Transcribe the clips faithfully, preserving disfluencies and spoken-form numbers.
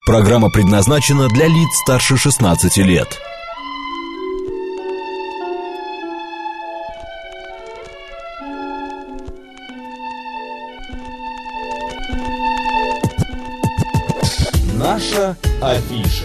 Программа предназначена для лиц старше шестнадцати лет. Наша афиша.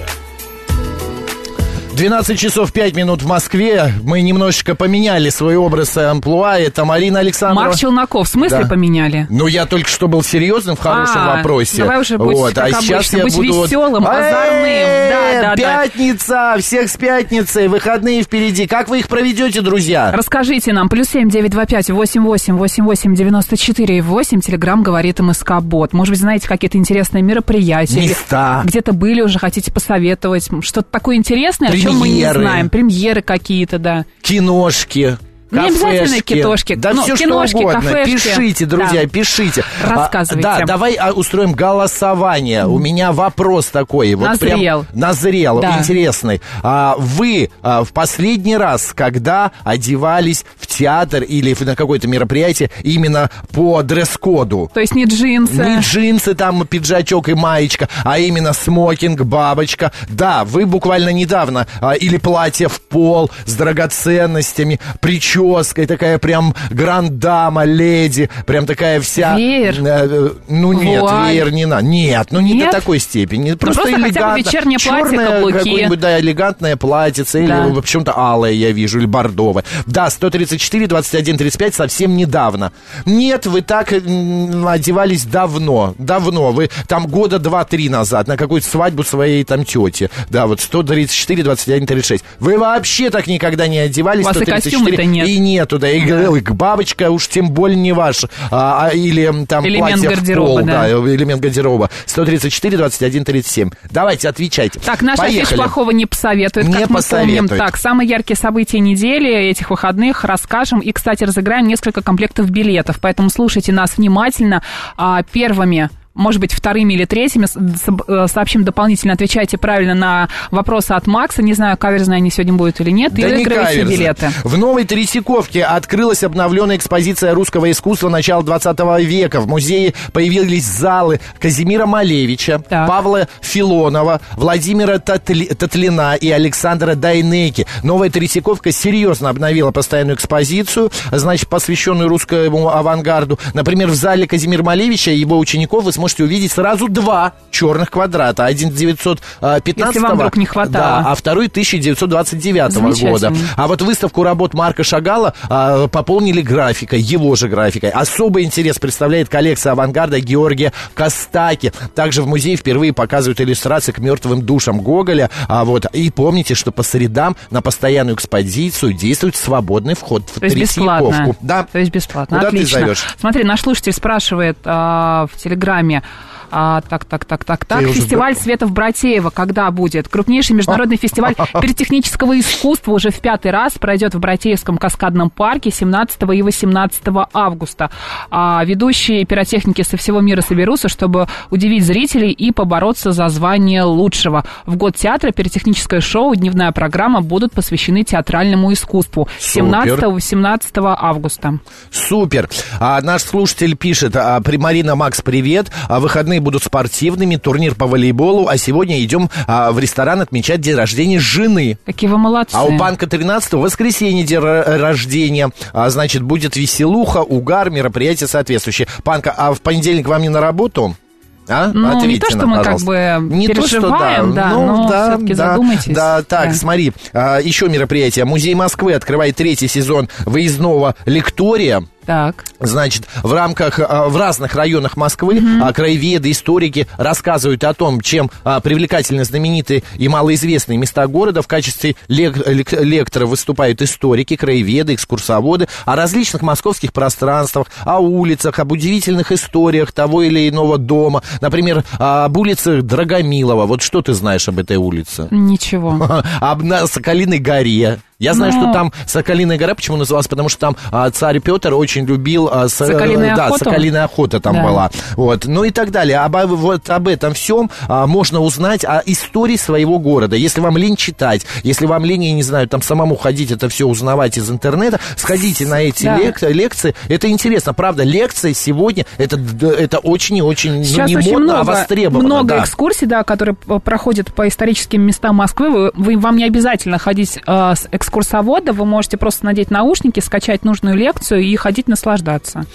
двенадцать часов пять минут в Москве. Мы немножечко поменяли свой образ и амплуа. Это Марина Александрова. Марк Челноков. В смысле да. поменяли? Ну, я только что был серьезным в хорошем а, вопросе. Давай уже будь, вот. как а обычно, сейчас я будь буду веселым, вот... озорным. Да, да, пятница! Да. Всех с пятницей! Выходные впереди. Как вы их проведете, друзья? Расскажите нам. Плюс семь девять два пять восемь восемь восемь восемь девяносто четыре восемь. Телеграм говорит МСК-бот. Может быть, знаете какие-то интересные мероприятия? Места. Где-то были уже, хотите посоветовать? Что-то такое интересное, Премьеры. О чем мы не знаем. Премьеры какие-то, да. Киношки. Не обязательно киношки. Да ну, все киношки, что угодно. Кафешки. Пишите, друзья, да. пишите. Рассказывайте. А, да, давай устроим голосование. Mm. У меня вопрос такой. Вот назрел. Прям назрел, да. Интересный. А, вы а, в последний раз, когда одевались в театр или на какое-то мероприятие именно по дресс-коду? То есть не джинсы. Не джинсы, там пиджачок и маечка, а именно смокинг, бабочка. Да, вы буквально недавно а, или платье в пол с драгоценностями, прическа такая прям гранд-дама, леди, прям такая вся... Веер? Э, ну нет, вуаль. Веер не надо. Нет, ну не нет? до такой степени. Ну, просто, просто элегантно. Хотя бы вечернее платье, черное, каблуки. Какое-нибудь, да, элегантное платьице, да. Или почему-то алое я вижу, или бордовое. Да, сто тридцать четыре двадцать один тридцать пять совсем недавно. Нет, вы так м, одевались давно, давно. Вы там года два-три назад на какую-то свадьбу своей там тети. Да, вот сто тридцать четыре двадцать один тридцать шесть. Вы вообще так никогда не одевались. У вас и костюма-то нет. И нету, да, и да. Бабочка уж тем более не ваш, а, или там элемент платье гардероба, в пол, да. да, элемент гардероба. сто тридцать четыре двадцать один тридцать семь. Давайте, отвечайте. Так, наша афиша плохого не посоветует, не как мы посоветует. помним. Так, самые яркие события недели, этих выходных расскажем. И, кстати, разыграем несколько комплектов билетов, поэтому слушайте нас внимательно. А, первыми... может быть, вторыми или третьими, сообщим дополнительно, отвечайте правильно на вопросы от Макса. Не знаю, каверзные они сегодня будут или нет. Да и выигрывайте билеты. В Новой Третьяковке открылась обновленная экспозиция русского искусства начала двадцатого века. В музее появились залы Казимира Малевича, так. Павла Филонова, Владимира Татли... Татлина и Александра Дайнеки. Новая Третьяковка серьезно обновила постоянную экспозицию, значит, посвященную русскому авангарду. Например, в зале Казимира Малевича и его учеников вы сможете можете увидеть сразу два черных квадрата. Один девятьсот пятнадцатого, если вам вдруг не хватало. Да, а второй тысяча девятьсот двадцать девятого года. А вот выставку работ Марка Шагала а, пополнили графикой, его же графикой. Особый интерес представляет коллекция авангарда Георгия Костаки. Также в музее впервые показывают иллюстрации к мертвым душам Гоголя. А, вот. И помните, что по средам на постоянную экспозицию действует свободный вход в Третьяковку. Да. То есть бесплатно. Куда отлично. Ты зовешь? Смотри, наш слушатель спрашивает а, в Телеграме. А, так, так, так, так, так. Фестиваль уже... света в Братеево когда будет? Крупнейший международный фестиваль пиротехнического искусства уже в пятый раз пройдет в Братеевском каскадном парке семнадцатого и восемнадцатого августа. А ведущие пиротехники со всего мира соберутся, чтобы удивить зрителей и побороться за звание лучшего. В год театра пиротехническое шоу и дневная программа будут посвящены театральному искусству семнадцатого-восемнадцатого августа. Супер. А, наш слушатель пишет: а, Марина, Макс, привет. А, выходные будут спортивными, турнир по волейболу, а сегодня идем а, в ресторан отмечать день рождения жены. Какие вы молодцы. А у Панка тринадцатого воскресенье день рождения, а, значит, будет веселуха, угар, мероприятие соответствующее. Панка, а в понедельник вам не на работу? А? Ну, Ответьте не то, что нам, мы пожалуйста. как бы не переживаем, то, что, да, да, ну, но да, все-таки да, задумайтесь. Да, так, да. смотри, а, еще мероприятие. Музей Москвы открывает третий сезон выездного лектория. Так. Значит, в рамках, в разных районах Москвы mm-hmm. краеведы, историки рассказывают о том, чем привлекательны знаменитые и малоизвестные места города. В качестве лек- лек- лектора выступают историки, краеведы, экскурсоводы о различных московских пространствах, о улицах, об удивительных историях того или иного дома. Например, об улице Драгомилова. Вот что ты знаешь об этой улице? Ничего. Об Соколиной горе. Я знаю, ну... что там Соколиная гора почему называлась, потому что там а, царь Петр очень любил... А, с, Соколиная да, охота? Соколиная охота там да. была. Вот. Ну и так далее. Об, вот об этом всем а, можно узнать о истории своего города. Если вам лень читать, если вам лень, я не знаю, там самому ходить, это все узнавать из интернета, сходите на эти да. лек- лекции. Это интересно, правда, лекции сегодня, это, это очень и очень, ну, не очень модно, много, а востребовано. Много да. экскурсий, да, которые проходят по историческим местам Москвы. Вы, вы, вам не обязательно ходить э, с экскурсовода, вы можете просто надеть наушники, скачать нужную лекцию и ходить наслаждаться.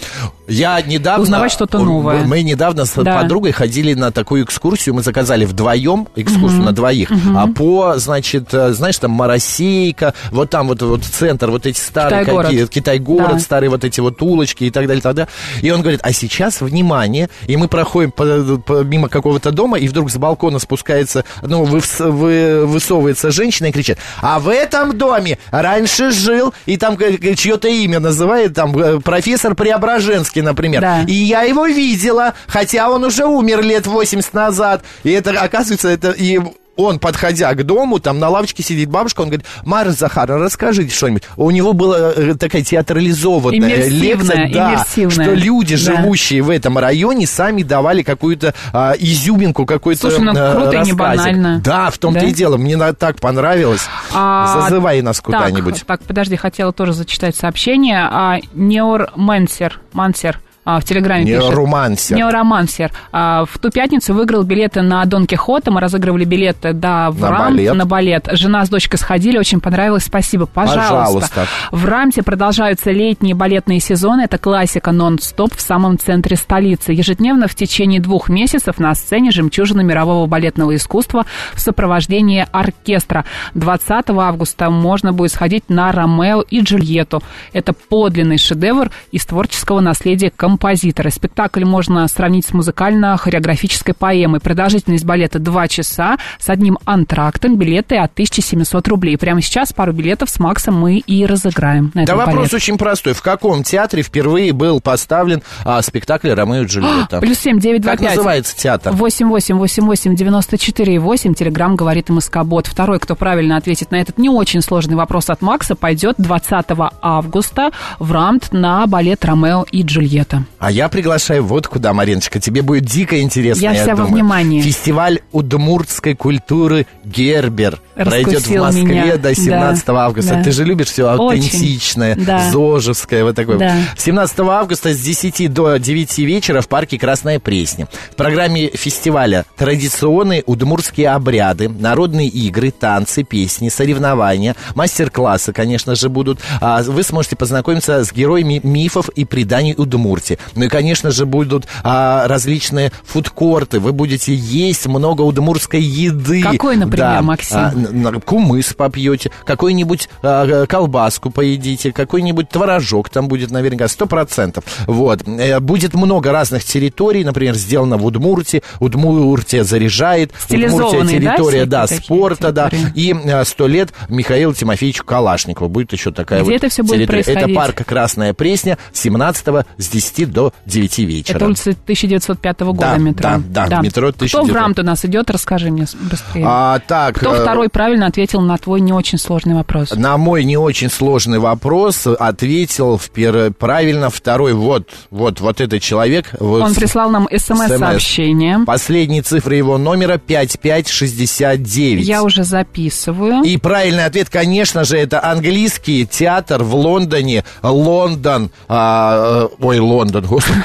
Я недавно... Узнавать что-то новое. Мы недавно с да. подругой ходили на такую экскурсию, мы заказали вдвоем экскурсию угу. на двоих, угу. а по, значит, знаешь, там Моросейка, вот там вот, вот центр, вот эти старые Китай-город, какие, Китай-город да. старые вот эти вот улочки и так далее, тогда. И он говорит, а сейчас, внимание, и мы проходим по, по, мимо какого-то дома, и вдруг с балкона спускается, ну, вы, вы, высовывается женщина и кричит, а в этом доме раньше жил, и там чье-то имя называет, там, профессор Преображенский, например. Да. И я его видела, хотя он уже умер лет восемьдесят назад. И это, оказывается, это... И он, подходя к дому, там на лавочке сидит бабушка, он говорит, Марья Захаровна, расскажите что-нибудь. У него была такая театрализованная лекция, да, что люди, да. живущие в этом районе, сами давали какую-то а, изюминку, какой-то Слушай, ну, а, круто рассказик. И не банально. Да, в том-то да? и дело. Мне так понравилось. А, Зазывай нас куда-нибудь. Так, так, подожди, хотела тоже зачитать сообщение. А, Неормансер, Мансер. В Телеграме пишет. Неоромансер. Неоромансер. В ту пятницу выиграл билеты на Дон Кихота. Мы разыгрывали билеты, да, в на Рамт, балет. на балет. Жена с дочкой сходили, очень понравилось. Спасибо, пожалуйста. Пожалуйста. В Рамте продолжаются летние балетные сезоны. Это классика нон-стоп в самом центре столицы. Ежедневно в течение двух месяцев на сцене жемчужина мирового балетного искусства в сопровождении оркестра. двадцатого августа можно будет сходить на Ромео и Джульетту. Это подлинный шедевр из творческого наследия композитора. композитора. Спектакль можно сравнить с музыкально-хореографической поэмой. Продолжительность балета два часа с одним антрактом. Билеты от тысяча семьсот рублей. Прямо сейчас пару билетов с Максом мы и разыграем. На да вопрос балет. Очень простой. В каком театре впервые был поставлен а, спектакль «Ромео и Джульетта»? Плюс семь девять два пять. Как называется театр? восемь восемь восемь восемь девяносто четыре восемь. Телеграм говорит МСК-бот. Второй, кто правильно ответит на этот не очень сложный вопрос от Макса, пойдет двадцатого августа в Рамт на балет «Ромео и Джульетта». А я приглашаю вот куда, Мариночка. Тебе будет дико интересно, я, я вся во думаю. внимании. Фестиваль удмуртской культуры «Гербер» пройдет в Москве меня. До семнадцатого да. августа. Да. Ты же любишь все аутентичное, да. зожевское, вот такое. Да. семнадцатого августа с десяти до девяти вечера в парке «Красная Пресня». В программе фестиваля традиционные удмуртские обряды, народные игры, танцы, песни, соревнования, мастер-классы, конечно же, будут. Вы сможете познакомиться с героями мифов и преданий Удмуртии. Ну и, конечно же, будут а, различные фудкорты. Вы будете есть много удмуртской еды. Какой, например, да. Максим? А, кумыс попьете, какую-нибудь а, колбаску поедите, какой-нибудь творожок там будет наверняка, сто процентов. Вот. Будет много разных территорий, например, сделано в Удмуртии. Удмуртия заряжает. Удмуртия территория, да, да спорта, да. И сто лет Михаилу Тимофеевичу Калашникову. Будет еще такая Где вот это все будет территория. происходить? Это парк «Красная Пресня», семнадцатого с десяти до девяти вечера. Это улица тысяча девятьсот пятого года да, метро. Да, да, да, метро тысяча девятьсот. Кто в Рамт у нас идет, расскажи мне быстрее. А, так, Кто э... второй правильно ответил на твой не очень сложный вопрос? На мой не очень сложный вопрос ответил впер... правильно второй. Вот, вот, вот этот человек. Вот, Он прислал нам смс-сообщение. Последние цифры его номера пять пять шестьдесят девять. Я уже записываю. И правильный ответ, конечно же, это английский театр в Лондоне. Лондон. А, ой, Лондон.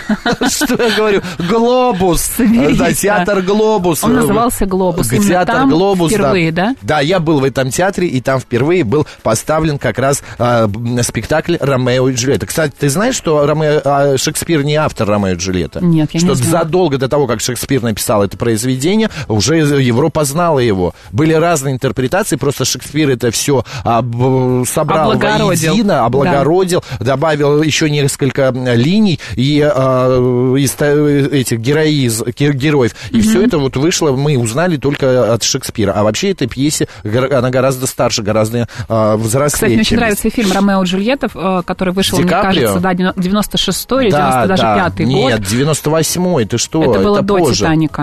Что я говорю? Глобус. Да, театр Глобус. Он назывался Глобус. Театр Глобус. Впервые, да? Да, я был в этом театре, и там впервые был поставлен как раз спектакль «Ромео и Джульетта». Кстати, ты знаешь, что Ромео, Шекспир не автор «Ромео и Джульетты»? Нет, я что не знаю. Что задолго до того, как Шекспир написал это произведение, уже Европа знала его. Были разные интерпретации, просто Шекспир это все собрал воедино, облагородил, да. добавил еще несколько линий и э, из этих героиз, героев. И mm-hmm. все это вот вышло, мы узнали только от Шекспира. А вообще этой пьесе, она гораздо старше, гораздо э, взрослее. Кстати, мне очень нравится фильм «Ромео и Джульетта», который вышел, мне кажется, да, девяносто шестой или да, девяносто да. пятый год. Нет, девяносто восьмой, ты что? Это было это до позже. «Титаника».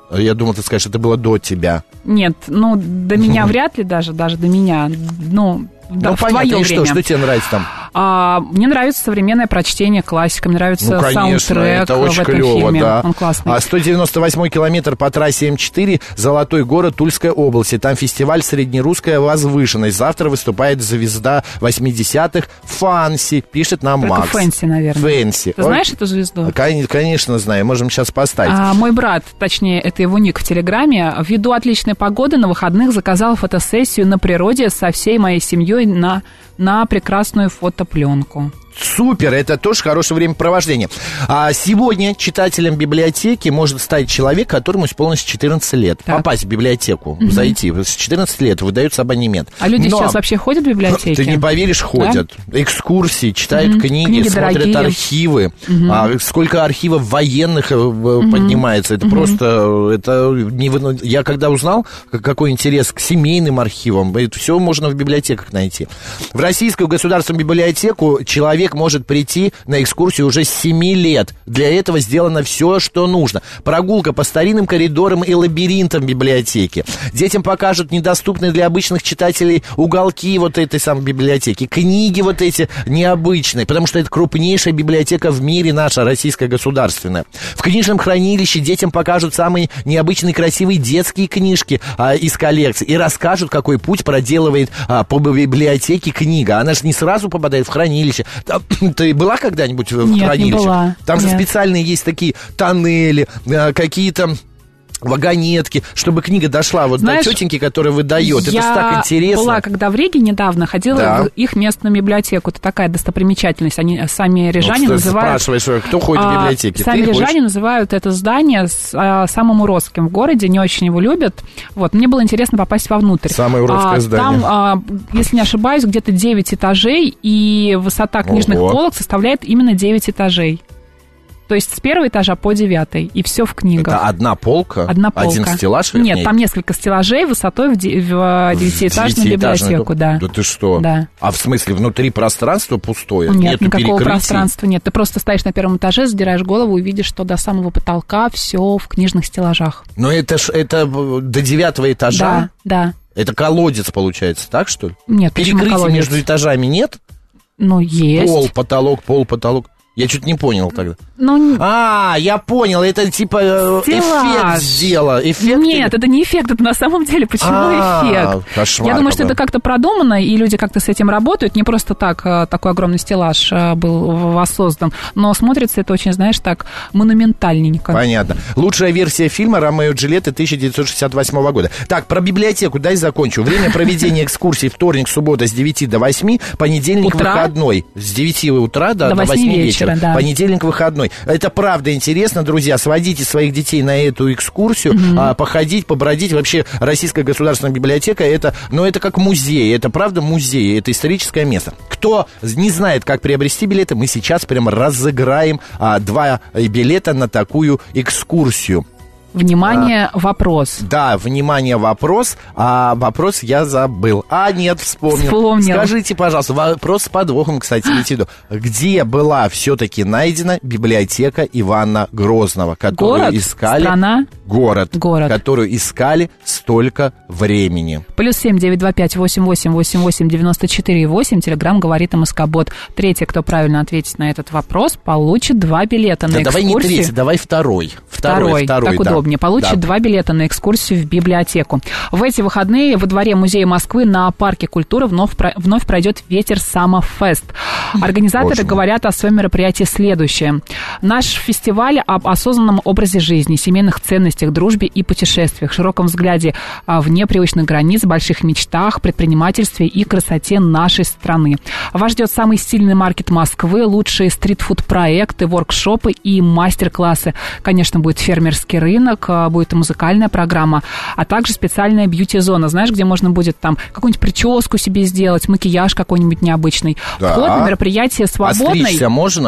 Я думал, ты скажешь, это было до тебя. Нет, ну, до меня вряд ли даже, даже до меня. Ну, да, ну в понятно, твое и время. что, что тебе нравится там? А, мне нравится современное прочтение классика, мне нравится ну, конечно, саундтрек это очень в этом клево, фильме, да. он классный. А сто девяносто восьмой километр по трассе эм четыре, Золотой город Тульской области. Там фестиваль «Среднерусская возвышенность». Завтра выступает звезда восьмидесятых Фанси, пишет нам Только Макс. Фэнси, наверное. Фэнси. Ты знаешь эту звезду? Конечно, знаю, можем сейчас поставить. А, мой брат, точнее, это его ник в Телеграме, ввиду отличной погоды на выходных заказал фотосессию на природе со всей моей семьей на, на прекрасную фотопленку. Супер, это тоже хорошее времяпровождение. А сегодня читателем библиотеки может стать человек, которому исполнилось четырнадцать лет. Так. Попасть в библиотеку, угу. зайти. С четырнадцати лет выдается абонемент. А люди Но сейчас вообще ходят в библиотеки? Ты не поверишь, ходят. Да? Экскурсии, читают угу. книги, книги смотрят дорогие. Архивы. Угу. А, сколько архивов военных угу. поднимается. Это угу. просто... Это не, я когда узнал, какой интерес к семейным архивам, это все можно в библиотеках найти. В Российскую государственную библиотеку человек может прийти на экскурсию уже с семи лет. Для этого сделано все, что нужно. Прогулка по старинным коридорам и лабиринтам библиотеки. Детям покажут недоступные для обычных читателей уголки вот этой самой библиотеки. Книги вот эти необычные, потому что это крупнейшая библиотека в мире наша, российская государственная. В книжном хранилище детям покажут самые необычные красивые детские книжки а, из коллекции и расскажут, какой путь проделывает а, по библиотеке книга. Она же не сразу попадает в хранилище. Ты была когда-нибудь в Нет, хранилище? Не была. Там Нет. же специальные есть такие тоннели, какие-то вагонетки, чтобы книга дошла вот Знаешь, до тетеньки, которая выдает. Это же так интересно. Я была, когда в Риге недавно ходила да. в их местную библиотеку. Это такая достопримечательность. Они сами рижане ну, называют... Спрашиваешь, кто ходит в библиотеке? Сами Ты рижане хочешь? называют это здание с, а, самым уродским в городе, не очень его любят. Вот, мне было интересно попасть вовнутрь. Самое уродское а, здание. Там, а, если не ошибаюсь, где-то девять этажей, и высота книжных Ого. полок составляет именно девять этажей. То есть с первого этажа по девятый, и все в книгах. Это одна полка? Одна полка. Один стеллаж вернее? Нет, там несколько стеллажей высотой в, де- в девятиэтажную библиотеку, да. Да ты что? Да. А в смысле, внутри пространство пустое? Нет, Нету никакого перекрытий? пространства нет. Ты просто стоишь на первом этаже, задираешь голову и видишь, что до самого потолка все в книжных стеллажах. Но это ж это до девятого этажа? Да, да. Это колодец, получается, так что ли? Нет, перекрытий между этажами нет? Ну, есть. Пол, потолок, пол, потолок. Я что-то не понял тогда. Ну, а, я понял, это типа стеллаж. Эффект сделал. Эффект Нет, или... это не эффект, это на самом деле почему А-а-а, эффект? Кошмар, я думаю, что какой. это как-то продумано, и люди как-то с этим работают. Не просто так такой огромный стеллаж был воссоздан, но смотрится это очень, знаешь, так монументальненько. Понятно. Лучшая версия фильма «Ромео и Джульетта» тысяча девятьсот шестьдесят восьмого года. Так, про библиотеку дай закончу. Время проведения экскурсий вторник, суббота с девяти до восьми, понедельник, утра? выходной. С девяти утра до, до восьми вечера. вечера. Да. Понедельник, выходной. Это правда интересно, друзья. Сводите своих детей на эту экскурсию, mm-hmm. а, походить, побродить. Вообще, Российская государственная библиотека, это, ну, это как музей. Это правда музей, это историческое место. Кто не знает, как приобрести билеты, мы сейчас прям разыграем а, два билета на такую экскурсию. Внимание, а, вопрос. Да, внимание, вопрос. А вопрос я забыл. А, нет, вспомнил. Вспомнил. Скажите, пожалуйста, вопрос с подвохом, кстати, имейте в виду. Где была все-таки найдена библиотека Ивана Грозного, которую город? искали... Страна? Город. Город. Которую искали столько времени. Плюс семь девять два пять восемь восемь восемь восемь девяносто четыре восемь. Телеграм говорит МСК-бот. Третий, кто правильно ответит на этот вопрос, получит два билета да на экскурсию. Давай не третий, давай второй. Второй, второй, второй так да. удобнее. Получит да. два билета на экскурсию в библиотеку. В эти выходные во дворе Музея Москвы на Парке культуры вновь, вновь пройдет «Ветер Самофест». Организаторы говорят о своем мероприятии следующее. Наш фестиваль об осознанном образе жизни, семейных ценностях, дружбе и путешествиях, широком взгляде вне привычных границ, больших мечтах, предпринимательстве и красоте нашей страны. Вас ждет самый стильный маркет Москвы, лучшие стритфуд-проекты, воркшопы и мастер-классы. Конечно, будет фермерский рынок, будет и музыкальная программа, а также специальная бьюти-зона, знаешь, где можно будет там какую-нибудь прическу себе сделать, макияж какой-нибудь необычный. Да. Вход на мероприятие свободный. А стричься можно?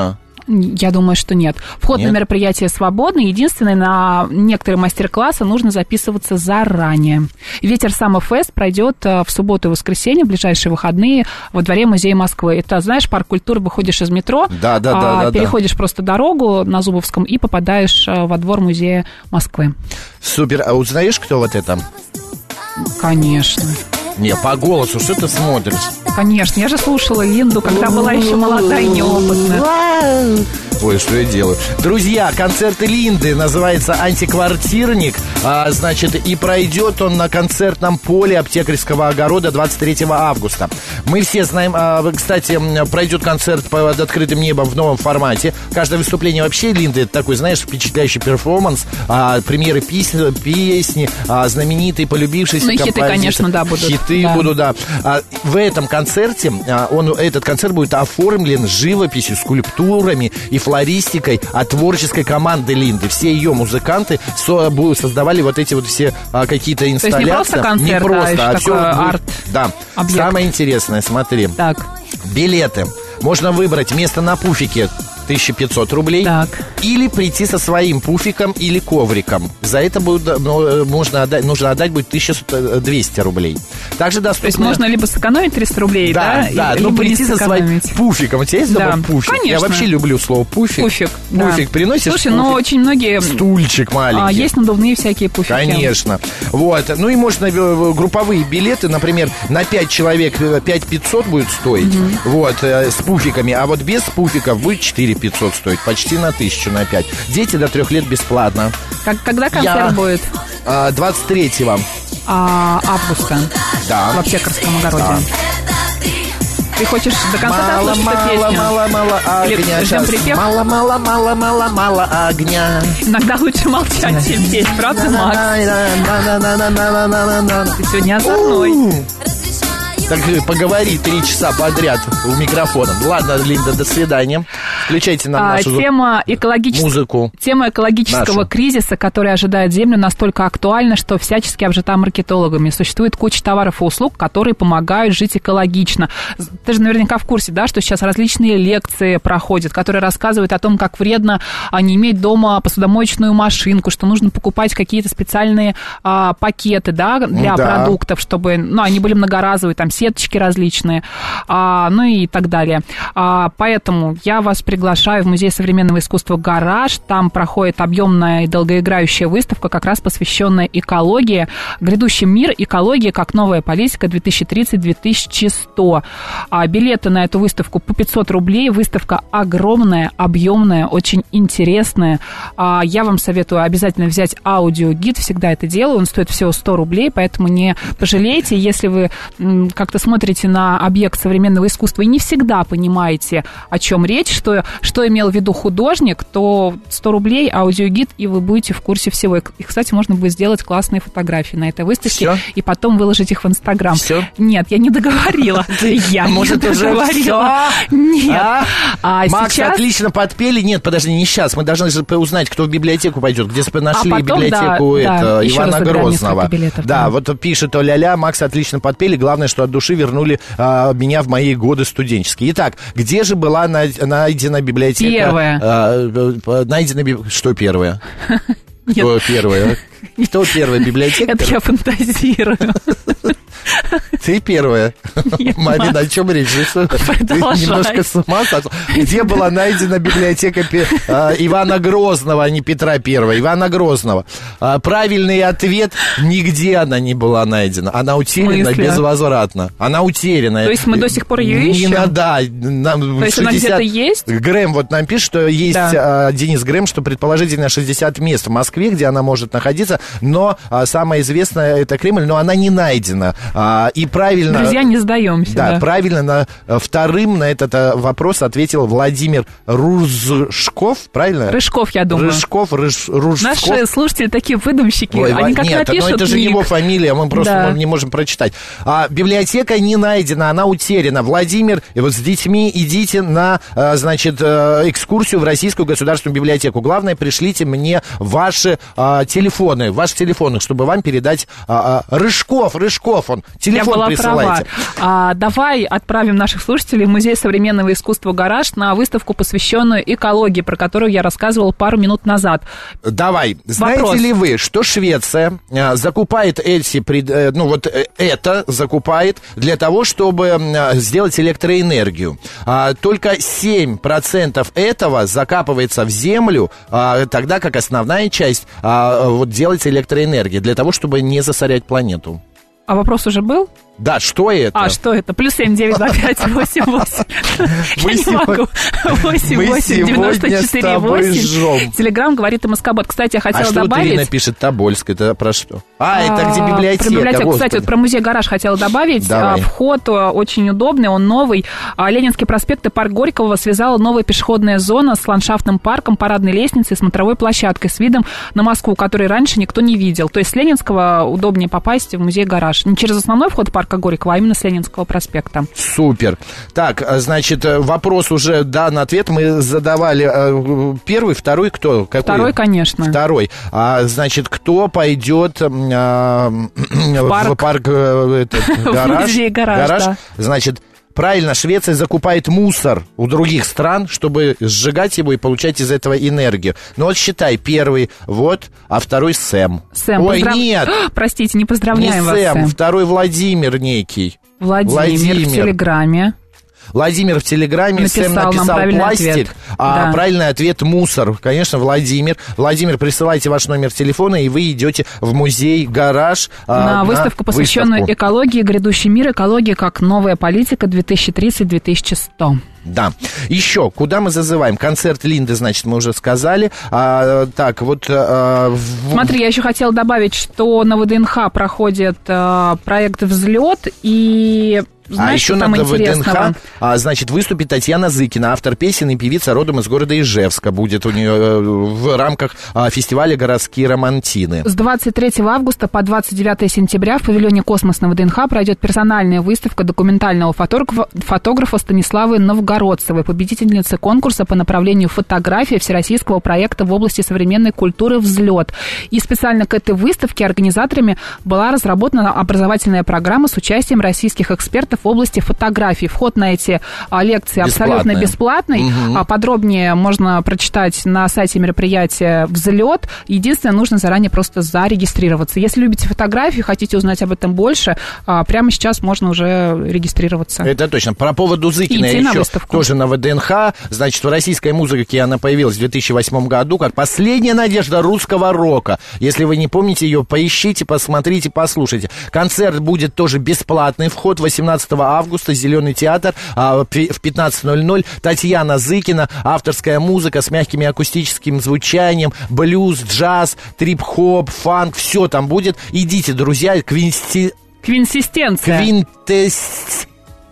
Я думаю, что нет. Вход нет? на мероприятие свободный. Единственное, на некоторые мастер-классы нужно записываться заранее. Ветер Summer Fest пройдет в субботу и воскресенье, в ближайшие выходные, во дворе Музея Москвы. Это, знаешь, парк культуры, выходишь из метро, да, да, да, а, да, переходишь да. просто дорогу на Зубовском и попадаешь во двор Музея Москвы. Супер. А узнаешь, кто вот это? Конечно. Не, по голосу, что ты смотришь? Конечно, я же слушала Линду, когда была еще молодая и неопытная. Ой, что я делаю? Друзья, концерт Линды называется «Антиквартирник». А, значит, и пройдет он на концертном поле Аптекарского огорода двадцать третьего августа. Мы все знаем, а, кстати, пройдет концерт под открытым небом в новом формате. Каждое выступление вообще Линды — это такой, знаешь, впечатляющий перформанс. А, премьеры песни, песни а, знаменитые, полюбившиеся ну, композиции. Хиты, конечно, да, будут. Хиты да. будут, да. А, в этом концерте, а, он, этот концерт будет оформлен живописью, скульптурами и флористикой от творческой команды Линды. Все ее музыканты со, будут создавать вот эти вот все а, какие-то инсталляции. То есть не просто концерт, не просто, а, а все арт. Да. Объект. Самое интересное, смотри. Так. Билеты. Можно выбрать место на пуфике тысяча пятьсот рублей. Так. Или прийти со своим пуфиком или ковриком. За это будет, ну, можно отдать, нужно отдать будет тысяча двести рублей. Также доступно... То есть можно либо сэкономить триста рублей, да? Да, да, либо ну прийти со своим пуфиком. У тебя есть дома да, пуфик? конечно. Я вообще люблю слово пуфик. Пуфик, Пуфик да. приносишь? Слушай, пуфик? ну очень многие... Стульчик маленький. А, есть надувные всякие пуфики. Конечно. Вот. Ну и можно групповые билеты, например, на пять человек пять пятьсот будет стоить. Угу. Вот, с пуфиками. А вот без пуфиков будет четыре пятьсот стоить. Почти на тысячу, на пять. Дети до трех лет бесплатно. Как, когда концерт Я, будет? двадцать третьего А, августа. Да. В Аптекарском огороде. Да. Ты хочешь до конца мало, дослушать мало, эту песню? Мало, мало, огня. Ждем припев? Мало, мало, мало, мало, мало огня. Иногда лучше молчать, чем петь, правда, Макс? Ты сегодня озорной. Так поговори три часа подряд у микрофона. Ладно, Линда, до свидания. Включайте нам а, нашу тема экологического, музыку. Тема экологического нашу. кризиса, который ожидает Землю, настолько актуальна, что всячески обжита маркетологами. Существует куча товаров и услуг, которые помогают жить экологично. Ты же наверняка в курсе, да, что сейчас различные лекции проходят, которые рассказывают о том, как вредно а, не иметь дома посудомоечную машинку, что нужно покупать какие-то специальные а, пакеты, да, для да. продуктов, чтобы, ну, они были многоразовые, там, сеточки различные, а, ну и так далее. А, поэтому я вас приглашаю в Музей современного искусства «Гараж». Там проходит объемная и долгоиграющая выставка, как раз посвященная экологии. Грядущий мир, экология как новая политика две тысячи тридцать - две тысячи сто. А, билеты на эту выставку по пятьсот рублей. Выставка огромная, объемная, очень интересная. А, я вам советую обязательно взять аудиогид. Всегда это делаю. Он стоит всего сто рублей, поэтому не пожалейте. Если вы как-то смотрите на объект современного искусства и не всегда понимаете, о чем речь, что, что имел в виду художник, то сто рублей, аудиогид, и вы будете в курсе всего. И, кстати, можно будет сделать классные фотографии на этой выставке. Всё? И потом выложить их в Инстаграм. Все? Нет, я не договорила. Я не договорила. Нет. Макс, отлично подпели. Нет, подожди, не сейчас. Мы должны же узнать, кто в библиотеку пойдет. Где нашли библиотеку Ивана Грозного. Да, вот пишет Оля-ля, Макс, отлично подпели. Главное, что от души вернули а, меня в мои годы студенческие. Итак, где же была найдена библиотека? Первая. А, найдена библиотека. Что первая? Кто первая? Кто первая библиотека? Это я фантазирую. Ты первая. Марина, о чем речь? Ты немножко с ума сошла. Где была найдена библиотека Ивана Грозного, а не Петра Первого? Ивана Грозного. Правильный ответ: нигде она не была найдена. Она утеряна безвозвратно. Она утеряна. То есть мы до сих пор ее ищем? Да. То есть она где-то есть? Грэм вот нам пишет, что есть Денис Грэм, что предположительно шестьдесят мест в Москве, где она может находиться, но самое известное — это Кремль, но она не найдена. И правильно... Друзья, не сдаемся. Да, да. правильно на, вторым на этот вопрос ответил Владимир Ружков, правильно? Рыжков, я думаю. Рыжков, Рыж, Ружков. Наши слушатели такие выдумщики. Ой, они как нет, напишут но это же ник. его фамилия, мы просто да. не можем прочитать. А, библиотека не найдена, она утеряна. Владимир, и вот с детьми идите на, значит, экскурсию в Российскую государственную библиотеку. Главное, пришлите мне ваши а, телефоны, ваши телефоны, чтобы вам передать а, а, Рыжков, Рыжков, он. Телефон была присылайте. права. А, давай отправим наших слушателей в Музей современного искусства «Гараж» на выставку, посвященную экологии, про которую я рассказывала пару минут назад. Давай. Знаете Вопрос. ли вы, что Швеция а, закупает эти, ну вот это закупает для того, чтобы а, сделать электроэнергию? А, только семь процентов этого закапывается в землю, а, тогда как основная часть а, вот делается электроэнергия, для того, чтобы не засорять планету. А вопрос уже был? Да, что это? А, что это? Плюс семь девять два пять восемь восемь. Я не могу. восемь восемь девяносто четыре восемь. Телеграм говорит МСК-бот. Кстати, я хотела добавить... А что Ирина пишет Тобольск? Это про что? А, это где библиотека. Кстати, вот про музей-гараж хотела добавить. Вход очень удобный, он новый. Ленинский проспект и парк Горького связала новая пешеходная зона с ландшафтным парком, парадной лестницей, смотровой площадкой с видом на Москву, который раньше никто не видел. То есть с Ленинского удобнее попасть в музей-гараж. Не через основной вход парка Горького, а именно с Ленинского проспекта. Супер. Так, значит, вопрос уже дан ответ. Мы задавали первый, второй, кто? Какой? Второй, конечно. Второй. А, значит, кто пойдет а, в парк, в парк этот, гараж? В музей гараж, гараж. Да. Значит, правильно, Швеция закупает мусор у других стран, чтобы сжигать его и получать из этого энергию. Ну вот считай, первый вот, а второй Сэм. Сэм, Ой, поздрав... нет. Простите, не поздравляем не вас, Сэм, Сэм. Второй Владимир некий. Владимир, Владимир. в Телеграме. Владимир в Телеграме, написал, Сэм написал пластик, ответ. а Да. правильный ответ мусор. Конечно, Владимир. Владимир, присылайте ваш номер телефона, и вы идете в музей «Гараж». На, на выставку, посвященную выставку. экологии, грядущий мир, экология как новая политика две тысячи тридцать - две тысячи сто. Да. Еще, куда мы зазываем? Концерт Линды, значит, мы уже сказали. А, так, вот... А, в... Смотри, я еще хотела добавить, что на ВДНХ проходит а, проект «Взлет», и... Знаешь, а еще на ВДНХ, а, значит, выступит Татьяна Зыкина, автор песен и певица родом из города Ижевска. Будет у нее в рамках а, фестиваля «Городские романтины». С двадцать третьего августа по двадцать девятое сентября в павильоне «Космос» на ВДНХ пройдет персональная выставка документального фотографа, фотографа Станиславы Новгородцевой, победительницы конкурса по направлению фотографии всероссийского проекта в области современной культуры «Взлет». И специально к этой выставке организаторами была разработана образовательная программа с участием российских экспертов в области фотографии. Вход на эти а, лекции абсолютно бесплатный. Угу. А, подробнее можно прочитать на сайте мероприятия «Взлет». Единственное, нужно заранее просто зарегистрироваться. Если любите фотографии, хотите узнать об этом больше, а, прямо сейчас можно уже регистрироваться. Это точно. Про поводу Зыкина еще на тоже на ВДНХ. Значит, в российской музыке она появилась в две тысячи восьмом году как последняя надежда русского рока. Если вы не помните ее, поищите, посмотрите, послушайте. Концерт будет тоже бесплатный. Вход восемнадцатого августа, Зеленый театр, а, в пятнадцать ноль ноль. Татьяна Зыкина, авторская музыка с мягким акустическим звучанием, блюз, джаз, трип-хоп, фанк, все там будет. Идите, друзья, квинси... Квинсистенция. Квинтес...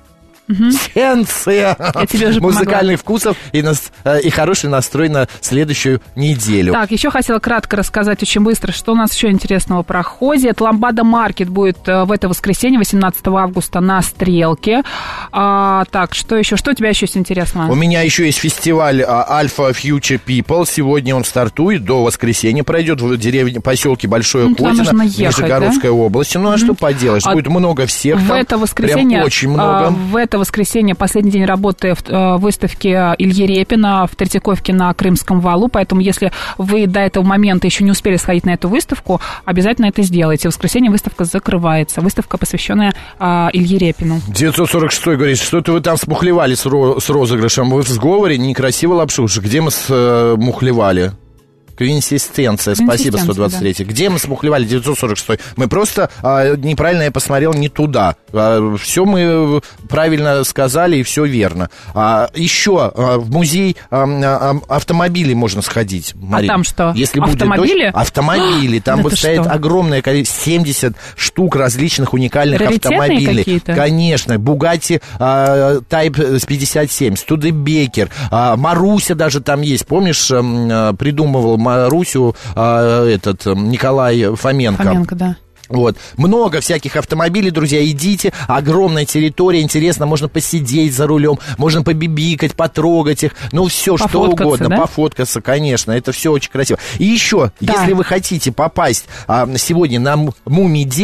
Сенция музыкальных вкусов и, нас, и хороший настрой на следующую неделю. Так, еще хотела кратко рассказать очень быстро, что у нас еще интересного проходит. Ламбада Маркет будет в это воскресенье, восемнадцатого августа, на Стрелке. А, так, что еще? Что у тебя еще есть интересного? У меня еще есть фестиваль Alpha Future People. Сегодня он стартует, до воскресенья пройдет в деревне, поселке Большое ну, Козино, Нижегородской да? области. Ну, а mm-hmm. что поделаешь? Будет а много всех в там. Это воскресенье, прям очень много. А, в это воскресенье последний день работы в выставке Ильи Репина в Третьяковке на Крымском валу, поэтому если вы до этого момента еще не успели сходить на эту выставку, обязательно это сделайте. В воскресенье выставка закрывается. Выставка, посвященная а, Илье Репину. девятьсот сорок шестой говорит, что-то вы там смухлевали с, ро- с розыгрышем. Вы в сговоре, некрасиво лапшушек. Где мы смухлевали? Квинсистенция, спасибо, сто двадцать три. Да. Где мы смухлевали? девятьсот сорок шестой. Мы просто а, неправильно я посмотрел не туда. А, все мы правильно сказали и все верно. А, еще а, в музей а, а, автомобилей можно сходить, Марина. А там что? Если автомобили? Будет дождь, автомобили. Там вот стоит что? огромное количество, семьдесят штук различных уникальных раритетные автомобилей. Какие-то? Конечно. Bugatti а, Type пятьдесят семь, Studebaker, а, Маруся даже там есть. Помнишь, а, придумывал Марусю а, этот Николай Фоменко. Фоменко, да. Вот. Много всяких автомобилей, друзья, идите. Огромная территория, интересно, можно посидеть за рулем, можно побибикать, потрогать их. Ну, все, что угодно. Да? Пофоткаться, конечно. Это все очень красиво. И еще, да. если вы хотите попасть а, сегодня на Мумий-день,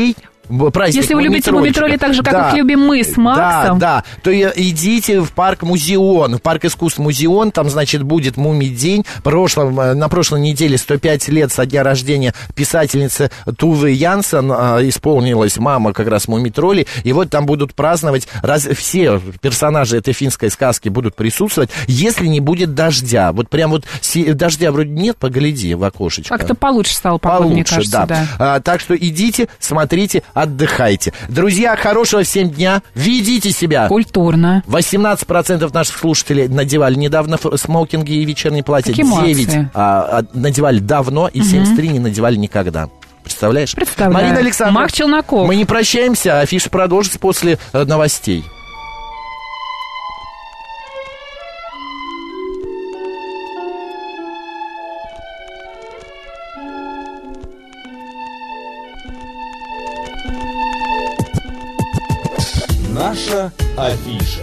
праздник Если вы любите мумитроли так же, как да, их любим мы с Максом. Да, да, то идите в парк Музеон, в парк искусств Музеон, там, значит, будет Мумий-день. Прошлом, на прошлой неделе сто пять лет со дня рождения писательницы Тувы Янсен исполнилась, мама как раз мумитроли, и вот там будут праздновать, раз, все персонажи этой финской сказки будут присутствовать, если не будет дождя. Вот прям вот си, дождя вроде нет, погляди в окошечко. Как-то получше стало погода, получше, мне кажется, да. да. А, так что идите, смотрите, отдыхайте. Друзья, хорошего всем дня. Ведите себя культурно. восемнадцать процентов наших слушателей надевали недавно смокинги и вечерние платья. девять а, надевали давно, и семьдесят три не надевали никогда. Представляешь? Представляю. Марина Александровна. Марк Челноков. Мы не прощаемся, афиша продолжится после э, новостей. Наша афиша.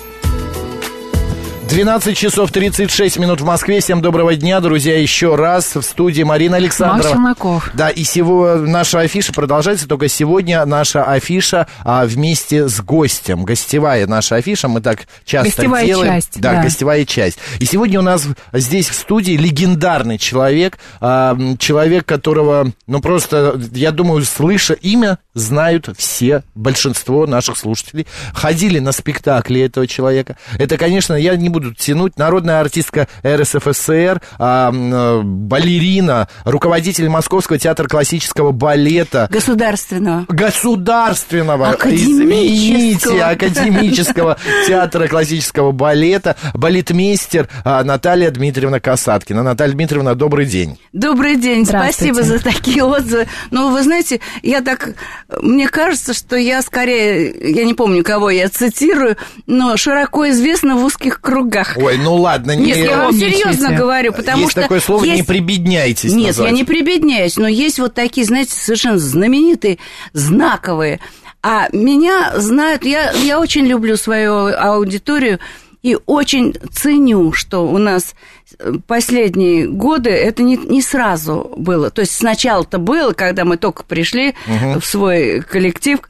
двенадцать часов тридцать шесть минут в Москве. Всем доброго дня, друзья, еще раз в студии Марина Александрова. Макс Челноков. Да, и сегодня наша афиша продолжается, только сегодня наша афиша а, вместе с гостем. Гостевая наша афиша, мы так часто гостевая делаем. часть. Да, да, гостевая часть. И сегодня у нас здесь в студии легендарный человек, а, человек, которого, ну просто, я думаю, слыша имя, знают все, большинство наших слушателей. Ходили на спектакли этого человека. Это, конечно, я не буду тянуть, народная артистка эр эс эф эс эр, а, а, балерина, руководитель Московского театра классического балета. Государственного. Государственного, извините, академического театра классического балета, балетмейстер а, Наталья Дмитриевна Касаткина. Наталья Дмитриевна, добрый день. Добрый день, спасибо за такие отзывы. Ну, вы знаете, я так, мне кажется, что я скорее, я не помню, кого я цитирую, но широко известна в узких кругах. Ой, ну ладно, не... Нет, я вам серьезно говорю, потому есть что... Есть такое слово, есть... не прибедняйтесь. Нет, назвать. я не прибедняюсь, но есть вот такие, знаете, совершенно знаменитые, знаковые. А меня знают, я, я очень люблю свою аудиторию и очень ценю, что у нас последние годы это не, не сразу было. То есть сначала-то было, когда мы только пришли угу. в свой коллектив.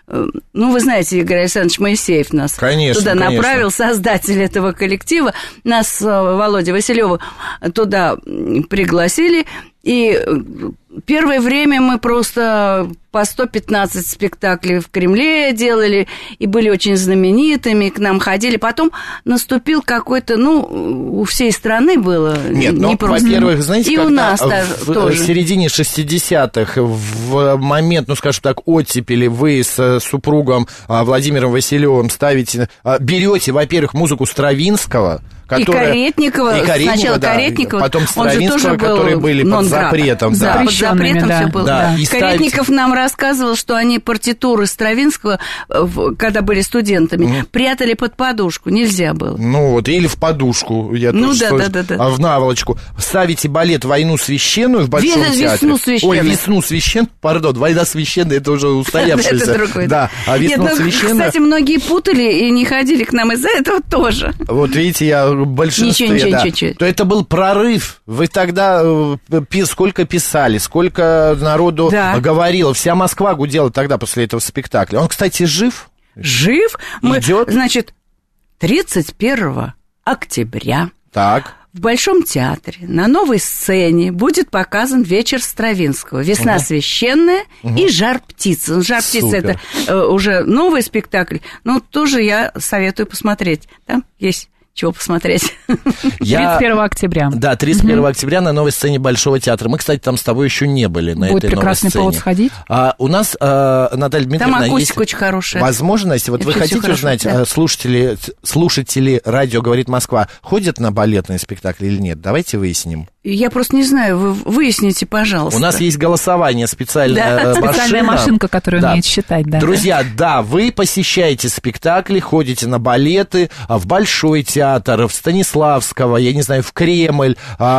Ну, вы знаете, Игорь Александрович Моисеев нас конечно, туда конечно. направил, создатель этого коллектива. Нас, Володя Василёва, туда пригласили. И первое время мы просто по сто пятнадцать спектаклей в Кремле делали, и были очень знаменитыми, к нам ходили. Потом наступил какой-то, ну, у всей страны было Нет, ну, во-первых, знаете, и когда у нас в, тоже. в середине шестидесятых, в момент, ну, скажем так, оттепели, вы с супругом Владимиром Василевым ставите, берете, во-первых, музыку Стравинского, которая... И Каретникова, и Каретникова, сначала да, Каретникова, потом Стравинского, которые были под запретом. Да, да. под запретом да. все было. Да. Да. Каретников ставить... нам рассказывал, что они партитуры Стравинского, когда были студентами, mm-hmm. прятали под подушку, нельзя было. Ну вот, или в подушку, я ну, тоже да, слышал, да, да, да. в наволочку. Ставите балет «Войну священную» в Большом Весну театре. Весну священную. Ой, «Весну священную», пардон, «Война священная» — это уже устоявшееся. Это другой. Да, а «Весну Нет, ну, священную». Кстати, многие путали и не ходили к нам из-за этого тоже. Вот видите, я в большинстве, ничего, да. ничего, ничего. То это был прорыв. Вы тогда сколько писали, сколько народу да. говорило. Вся Москва гудела тогда после этого спектакля. Он, кстати, жив? Жив. Мы, идет. Значит, тридцать первого октября так. в Большом театре на новой сцене будет показан вечер Стравинского. «Весна угу. священная» угу. и «Жар птицы». Ну, «Жар птицы» — это э, уже новый спектакль, но тоже я советую посмотреть. Там есть... чего посмотреть. Я... тридцать первого октября. Да, тридцать первого mm-hmm. октября на новой сцене Большого театра. Мы, кстати, там с тобой еще не были на Будет этой новой сцене. Будет прекрасный повод сходить. А, у нас, а, Наталья Дмитриевна, там акустика есть очень хорошая. Возможность. Вот это вы хотите хорошо, узнать, да. слушатели, слушатели радио «Говорит Москва» ходят на балетные спектакли или нет? Давайте выясним. Я просто не знаю, вы выясните, пожалуйста. У нас есть голосование, специальная да. машина. Специальная машинка, которая да. умеет считать. Да. Друзья, да, вы посещаете спектакли, ходите на балеты, в Большой театр, в Станиславского, я не знаю, в Кремль.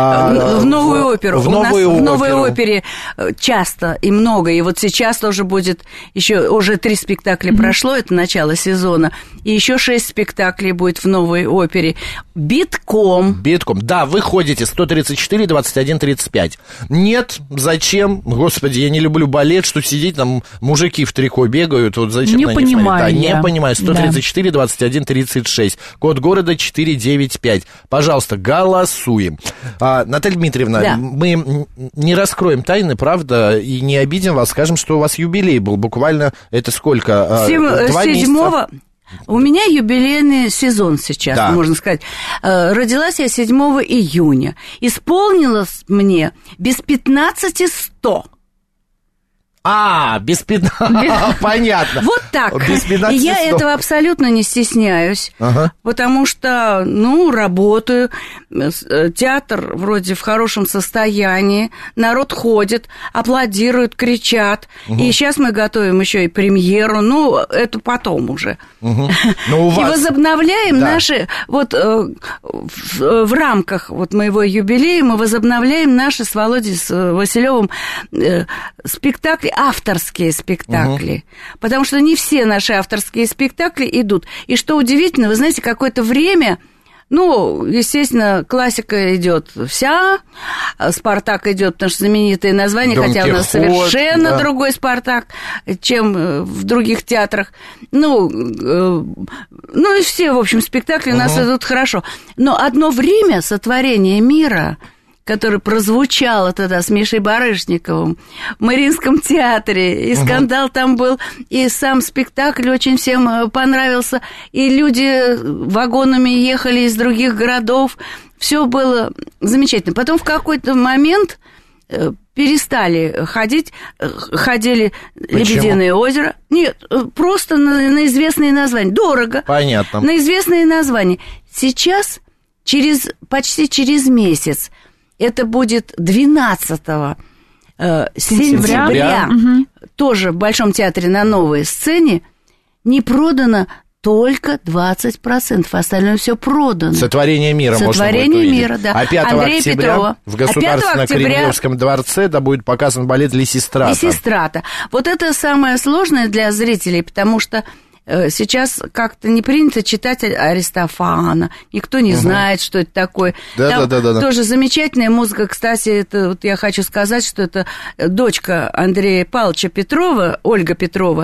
В новую оперу. В У новую нас оперу. В новой опере часто и много, и вот сейчас тоже будет, еще уже три спектакля mm-hmm. прошло, это начало сезона, и еще шесть спектаклей будет в новой опере. Битком. Битком, да, вы ходите, сто тридцать четыре четыре двадцать один тридцать пять. Нет, зачем? Господи, я не люблю балет, что сидеть там мужики в трико бегают, вот зачем не на них понимаю смотреть? Да, я. не понимаю. сто тридцать четыре двадцать один тридцать шесть. Код города четыре девять пять. Пожалуйста, голосуем. А, Наталья Дмитриевна, да. мы не раскроем тайны, правда, и не обидим вас, скажем, что у вас юбилей был. Буквально это сколько? Сем... Два седьмого... месяца? У меня юбилейный сезон сейчас, да. можно сказать. Родилась я седьмого июня. Исполнилось мне без пятнадцати сто. А, без пятнадцати, понятно. Вот так. И я этого абсолютно не стесняюсь, ага. потому что, ну, работаю, театр вроде в хорошем состоянии, народ ходит, аплодирует, кричат. Угу. И сейчас мы готовим еще и премьеру, ну, это потом уже. Угу. Вас... И возобновляем да. наши, вот в, в рамках вот моего юбилея мы возобновляем наши с Володей с Василевым спектакли, авторские спектакли, угу. потому что не все наши авторские спектакли идут. И что удивительно, вы знаете, какое-то время, ну, естественно, классика идет вся, Спартак идет, потому что знаменитое название, Дон хотя Кихот, у нас совершенно да. другой Спартак, чем в других театрах. Ну, ну и все, в общем, спектакли угу. у нас идут хорошо. Но одно время сотворение мира, который прозвучало тогда с Мишей Барышниковым в Мариинском театре, и скандал угу. там был, и сам спектакль очень всем понравился, и люди вагонами ехали из других городов, все было замечательно. Потом в какой-то момент перестали ходить, ходили Почему? «Лебединое озеро». Нет, просто на, на известные названия. Дорого. Понятно. На известные названия. Сейчас, через, почти через месяц, это будет двенадцатого сентября, сентября. Угу. тоже в Большом театре на новой сцене, не продано только двадцать процентов, остальное все продано. Сотворение мира Сотворение можно будет мира, да. А пятого Андрея октября Петрова. в Государственном Кремлевском дворце да, будет показан балет «Лисистрата». «Лисистрата». Вот это самое сложное для зрителей, потому что сейчас как-то не принято читать Аристофана. Никто не угу. знает, что это такое. Да, Там да, да, да. тоже замечательная музыка. Кстати, это, вот я хочу сказать, что это дочка Андрея Павловича Петрова, Ольга Петрова,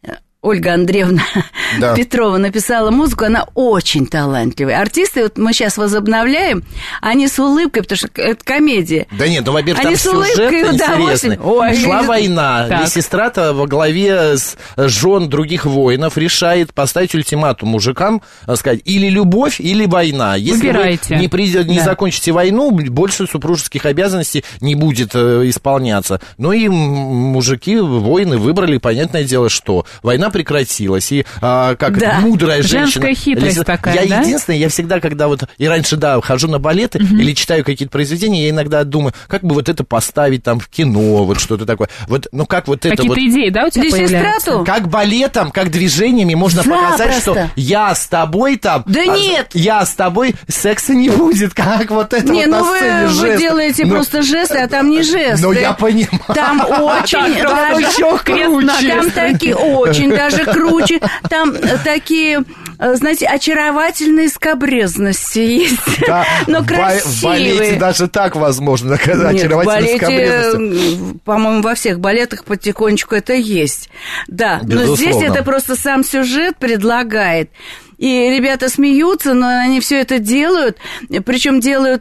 Ольга Андреевна да. Петрова написала музыку, она очень талантливая. Артисты, вот мы сейчас возобновляем, они с улыбкой, потому что это комедия. Да нет, ну, во-первых, они там сюжет интересный. Ой, Шла война, Лисистрата во главе с жен других воинов решает поставить ультиматум мужикам, сказать, или любовь, или война. Если Выбирайте. вы не, придет, не да. закончите войну, больше супружеских обязанностей не будет э, исполняться. Ну и мужики, воины выбрали, понятное дело, что война прекратилась, и а, как да. мудрая женщина... Женская хитрость такая, Я да? единственное, я всегда, когда вот, и раньше, да, хожу на балеты угу. или читаю какие-то произведения, я иногда думаю, как бы вот это поставить там в кино, вот что-то такое. Вот, ну как вот это Какие-то вот... идеи, да, у тебя появляются? Как балетом, как движениями можно Запросто. показать, что я с тобой там... Да а, нет! Я с тобой, секса не будет, как вот это не, вот ну на сцене вы, жест. вы делаете ну, просто жесты, а там не жесты. Ну я понимаю. Там очень... Там еще круче. Там такие, очень даже круче. Там такие, знаете, очаровательные скабрезности есть, да, но красивые. В балете даже так возможно, когда Нет, очаровательные в балете, скабрезности. По-моему, во всех балетах потихонечку это есть. Да, безусловно. Но здесь это просто сам сюжет предлагает. И ребята смеются, но они все это делают, причем делают,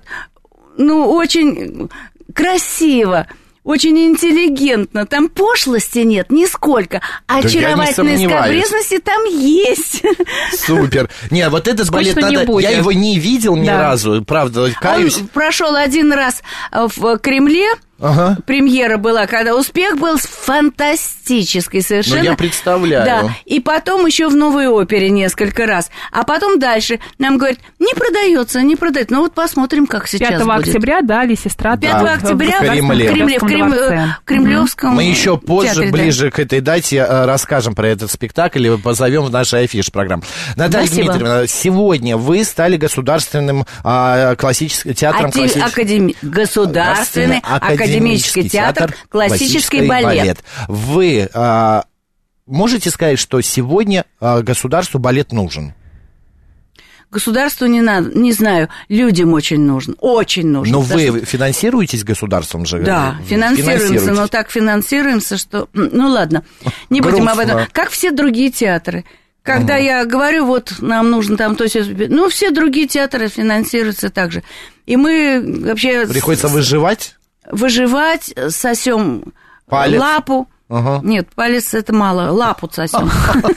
ну, очень красиво. Очень интеллигентно. Там пошлости нет нисколько. А да очаровательные скабрезности там есть. Супер. Не, вот этот балет надо... Я его не видел ни да. разу, правда, каюсь. Он прошел один раз в Кремле. Ага. Премьера была, когда успех был фантастический совершенно. Ну, я представляю. Да, и потом еще в Новой опере несколько раз. А потом дальше нам говорят, не продается, не продается. Ну вот посмотрим, как сейчас пятого будет. октября, да, Лисистрата. пятого октября в Кремле. В, Кремле, в, Крем... в Кремлевском Мы еще позже, театре, ближе да. к этой дате расскажем про этот спектакль и позовем в наши афиш программ. Наталья Спасибо. Дмитриевна, сегодня вы стали государственным а, классическим театром... Ати... Классич... Академи... Государственный академический Академический театр, классический балет. балет. Вы а, можете сказать, что сегодня а, государству балет нужен? Государству не надо, не знаю, людям очень нужно, очень нужно. Но вы что... финансируетесь государством же? Да, финансируемся, но так финансируемся, что... Ну, ладно, не будем об этом. Как все другие театры. Когда угу. я говорю, вот, нам нужно там то есть, ну, все другие театры финансируются так же. И мы вообще... Приходится выживать? Выживать, сосем лапу. Ага. Нет, палец это мало, лапу сосем.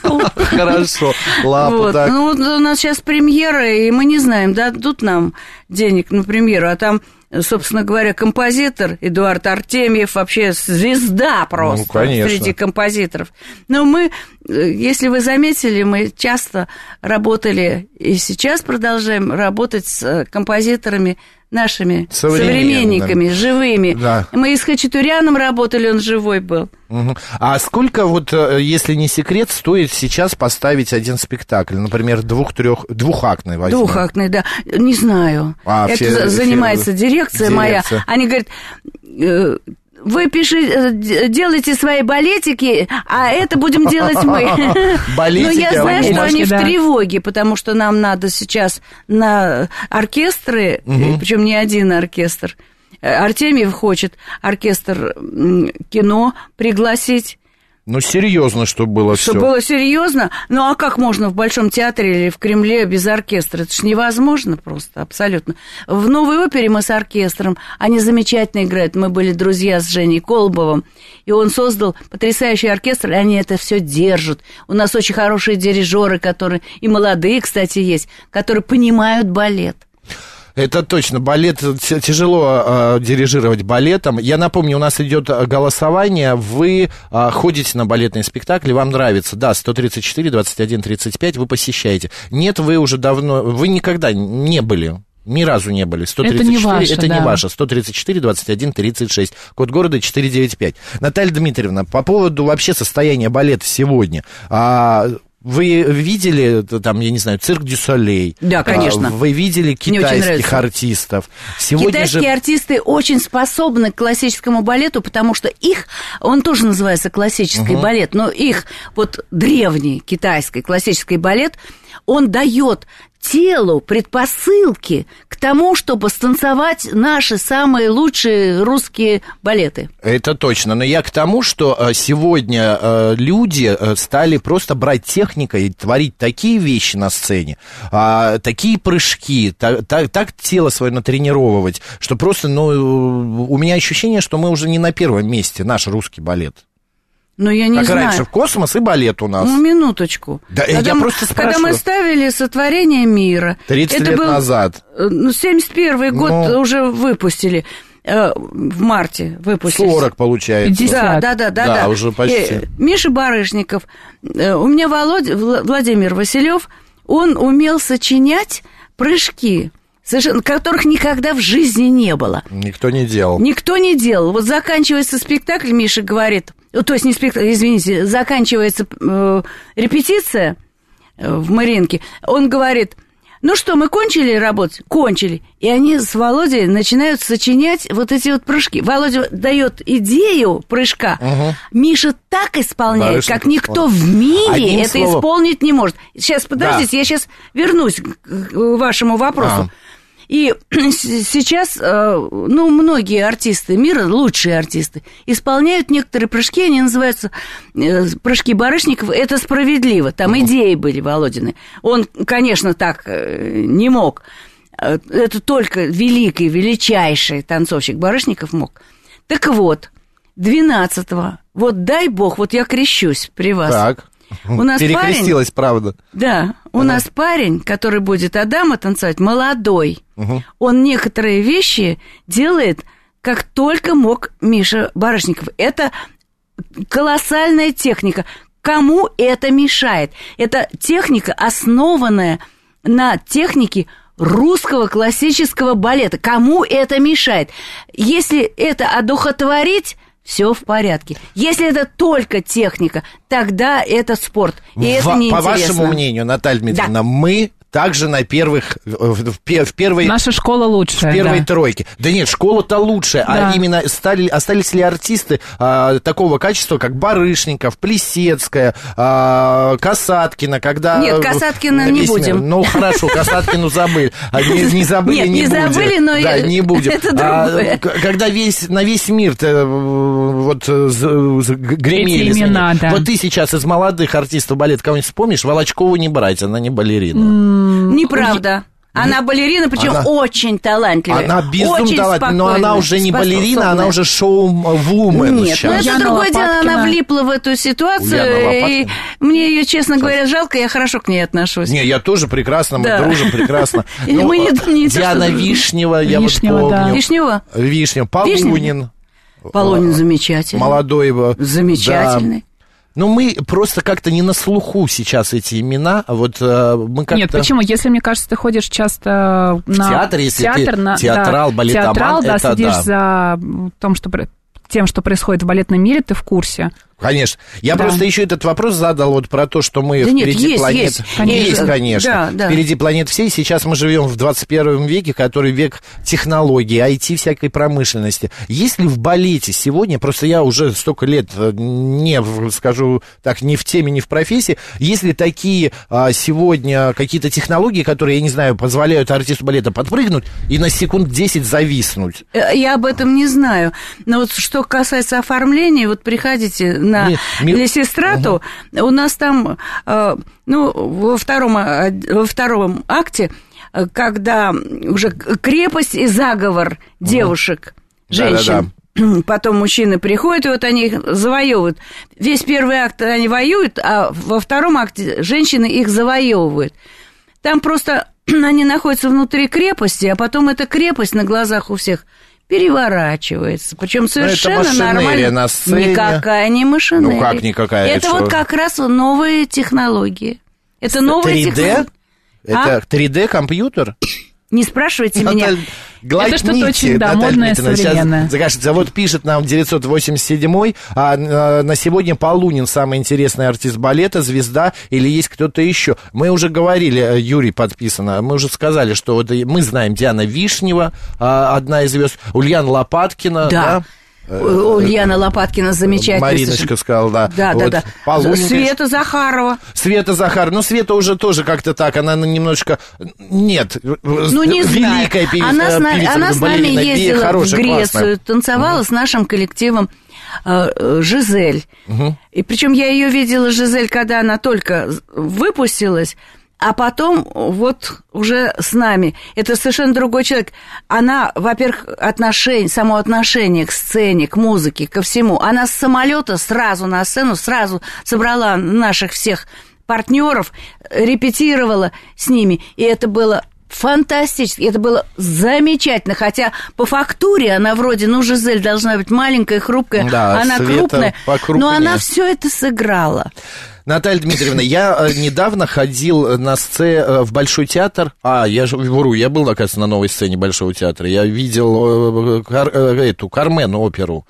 Хорошо, лапу, так. Ну, вот у нас сейчас премьера, и мы не знаем, дадут нам денег на премьеру, а там, собственно говоря, композитор Эдуард Артемьев, вообще звезда просто среди композиторов. Но мы, если вы заметили, мы часто работали, и сейчас продолжаем работать с композиторами, нашими современниками, живыми. Да. Мы и с Хачатуряном работали, он живой был. Угу. А сколько, вот, если не секрет, стоит сейчас поставить один спектакль? Например, двух-трех, двухактный возьмем. Двухактный, да. Не знаю. А, Это фи- занимается фи- дирекция, дирекция моя. Они говорят... Вы пишите, делайте свои балетики, а это будем делать мы. Балетики, но я знаю, что они в тревоге, потому что нам надо сейчас на оркестры, угу. причем не один оркестр. Артемьев хочет оркестр кино пригласить. Ну, серьезно, чтобы было все. Чтобы было серьезно. Ну, а как можно в Большом театре или в Кремле без оркестра? Это ж невозможно просто, абсолютно. В Новой опере мы с оркестром, они замечательно играют. Мы были друзья с Женей Колобовым, и он создал потрясающий оркестр, и они это все держат. У нас очень хорошие дирижеры, которые, и молодые, кстати, есть, которые понимают балет. Это точно, балет, тяжело э, дирижировать балетом. Я напомню, у нас идет голосование, вы э, ходите на балетные спектакли, вам нравится, да, сто тридцать четыре двадцать один тридцать пять, вы посещаете. Нет, вы уже давно, вы никогда не были, ни разу не были. сто тридцать четыре, это не ваше, это да. не ваше. сто тридцать четыре двадцать один тридцать шесть, код города четыреста девяносто пять. Наталья Дмитриевна, по поводу вообще состояния балета сегодня... А, вы видели, там, я не знаю, цирк дю Солей? Да, конечно. Вы видели китайских артистов? Сегодня Китайские же... артисты очень способны к классическому балету, потому что их, он тоже называется классический угу. балет, но их вот древний китайский классический балет, он дает телу предпосылки к тому, чтобы станцевать наши самые лучшие русские балеты. Это точно. Но я к тому, что сегодня люди стали просто брать техникой и творить такие вещи на сцене, такие прыжки, так, так, так тело свое натренировывать, что просто, ну, у меня ощущение, что мы уже не на первом месте, наш русский балет. Ну, я не как знаю. раньше, в космос и балет у нас. Ну, минуточку. Да, когда я мы, просто спрашиваю. Когда мы ставили «Сотворение мира». тридцать лет был, назад. Ну, семьдесят первый год ну, уже выпустили. Э, в марте выпустили. сорок, получается. пятьдесят. Да, да, да, да. Да, уже почти. И Миша Барышников. Э, у меня Володя, Владимир Василев, он умел сочинять прыжки, совершенно, которых никогда в жизни не было. Никто не делал. Никто не делал. Вот заканчивается спектакль, Миша говорит... То есть не спектакль, извините, заканчивается э, репетиция э, в Мариинке. Он говорит, ну что, мы кончили работать? Кончили. И они с Володей начинают сочинять вот эти вот прыжки. Володя дает идею прыжка. Угу. Миша так исполняет, Барышников, как никто он. в мире Одним это словом. исполнить не может. Сейчас, подождите, да. я сейчас вернусь к вашему вопросу. А. И сейчас, ну, многие артисты мира, лучшие артисты, исполняют некоторые прыжки, они называются прыжки Барышникова, это справедливо, там uh-huh. идеи были Володины. Он, конечно, так не мог, это только великий, величайший танцовщик Барышников мог. Так вот, двенадцатого, вот дай бог, вот я крещусь при вас. Так. У нас перекрестилась, парень, правда. Да, у uh-huh. нас парень, который будет Адама танцевать, молодой. Uh-huh. Он некоторые вещи делает, как только мог Миша Барышников. Это колоссальная техника. Кому это мешает? Это техника, основанная на технике русского классического балета. Кому это мешает? Если это одухотворить... Все в порядке. Если это только техника, тогда это спорт. И в, это неинтересно. По вашему мнению, Наталья Дмитриевна, да. мы также на первых, в, в первой... Наша школа лучшая, в первой да. тройке. Да нет, школа-то лучшая, да. А именно стали, остались ли артисты а, такого качества, как Барышников, Плесецкая, а, Касаткина, когда... Нет, Касаткина не будем. Ну, хорошо, Касаткину забыли. Не, не забыли, Нет, не, не будем. забыли, но да, не будем. Это другое. А, когда весь, на весь мир вот гремели. Имена, да. Вот ты сейчас из молодых артистов балета кого-нибудь вспомнишь? Волочкову не брать, она не балерина. Mm, Неправда. Она балерина, причем она, очень талантливая. Она безумно талантливая, но она уже не балерина, она уже шоу-вумен. Нет, ну это другое дело, она влипла в эту ситуацию, и мне ее, честно Сейчас. говоря, жалко, я хорошо к ней отношусь. Не, я тоже прекрасно, мы да. дружим прекрасно. Но, мы не, не Диана то, Вишнева, я Вишнева, вот помню. Да. Вишнева? Вишнева, Полунин. Полунин замечательный. Молодой его. Замечательный. Да. Ну, мы просто как-то не на слуху сейчас эти имена, вот э, мы как-то... Нет, почему? Если, мне кажется, ты ходишь часто на... В театр, если театр, ты на... театрал, да, балетоман, театрал, да, это следишь да. за том, что... тем, что происходит в балетном мире, ты в курсе. Конечно. Я да. просто еще этот вопрос задал вот про то, что мы да впереди нет, есть, планет... Есть, конечно. Есть, конечно. Да, да. Впереди планет всей. Сейчас мы живем в двадцать первом веке, который век технологий, ай ти, всякой промышленности. Есть ли в балете сегодня, просто я уже столько лет не, скажу так, не в теме, не в профессии, есть ли такие а, сегодня какие-то технологии, которые, я не знаю, позволяют артисту балета подпрыгнуть и на секунд десять зависнуть? Я об этом не знаю. Но вот что касается оформления, вот приходите на Лесистрату, угу. у нас там, ну, во втором, во втором акте, когда уже крепость и заговор угу. девушек, женщин, да-да-да. Потом мужчины приходят, и вот они их завоевывают. Весь первый акт они воюют, а во втором акте женщины их завоевывают. Там просто они находятся внутри крепости, а потом эта крепость на глазах у всех переворачивается. Причем совершенно нормально. На сцене. Никакая не машинерия. Ну как никакая? Это, это вот что? Как раз новые технологии. Это новые три дэ? Технологии. Это а? три дэ компьютер? Не спрашивайте меня. Это что-то очень, да, модное, современное. Сейчас, вот пишет нам девятьсот восемьдесят седьмой, а, а на сегодня Полунин самый интересный артист балета, звезда, или есть кто-то еще? Мы уже говорили, Юрий подписано, мы уже сказали, что вот мы знаем Диана Вишнева, а, одна из звезд, Ульяна Лопаткина, да? да? Ульяна Лопаткина замечательная. Мариночка сказала, да. Да, вот. да, да. Полунин, Света Захарова. Света Захарова. Ну, Света уже тоже как-то так, она немножко... Нет, ну, не великая знаю. певица. Она, с, на... она с нами ездила хорошая, в Грецию, классная. Танцевала угу. с нашим коллективом э, Жизель. Угу. И причем я ее видела, Жизель, когда она только выпустилась, а потом вот уже с нами. Это совершенно другой человек. Она, во-первых, отношение, само отношение к сцене, к музыке, ко всему. Она с самолета сразу на сцену, сразу собрала наших всех партнеров, репетировала с ними. И это было фантастически, это было замечательно. Хотя по фактуре она вроде, ну, Жизель должна быть маленькая, хрупкая, да, она крупная. Но она все это сыграла. Наталья Дмитриевна, я недавно ходил на сцене в Большой театр. А, я же вру, я был, оказывается, на новой сцене Большого театра. Я видел эту Кармен оперу.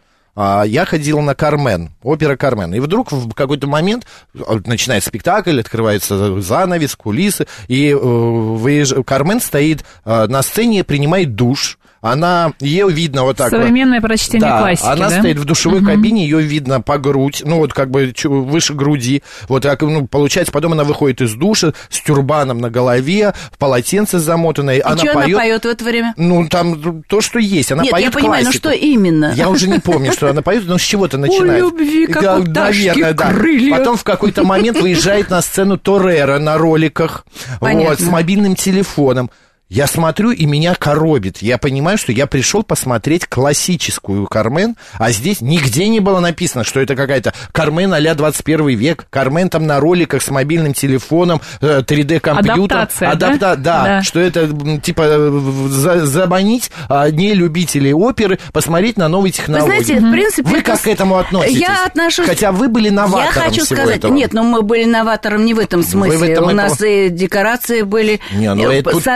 Я ходил на Кармен, опера Кармен. И вдруг в какой-то момент начинается спектакль, открывается занавес, кулисы, и выезж... Кармен стоит на сцене, принимает душ. Она, ее видно вот так. Современное прочтение да, классики, она да? стоит в душевой uh-huh. кабине, ее видно по грудь, ну вот как бы выше груди. Вот так, ну, получается, потом она выходит из душа с тюрбаном на голове, в полотенце замотанное. И она что поет, она поет в это время? Ну, там то, что есть. Она Нет, поет я понимаю, классику. но что именно? Я уже не помню, что она поет, но с чего-то начинает. О любви, как да, у пташки наверное, да. крылья. Потом в какой-то момент выезжает на сцену Торрера на роликах, вот, с мобильным телефоном. Я смотрю, и меня коробит. Я понимаю, что я пришел посмотреть классическую Кармен, а здесь нигде не было написано, что это какая-то Кармен а-ля двадцать первый век. Кармен там на роликах с мобильным телефоном, три дэ-компьютером. Адаптация, Адапта... да? Да, да, что это, типа, за... заманить не любителей оперы, посмотреть на новые технологии. Вы знаете, в принципе... Вы это... как к этому относитесь? Я отношусь... Хотя вы были новатором Я хочу всего сказать... этого. Нет, ну мы были новатором не в этом смысле. В этом У это... нас и декорации были не, ну, это соответствующие.